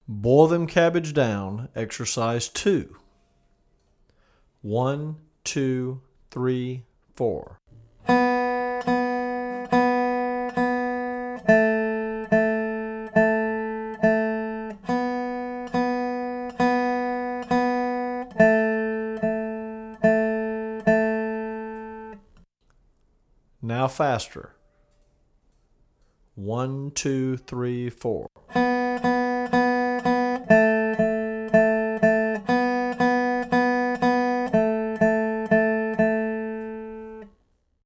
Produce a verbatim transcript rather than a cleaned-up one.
Boil them cabbage down, exercise two. One, two, three, four. Now faster. One, two, three, four.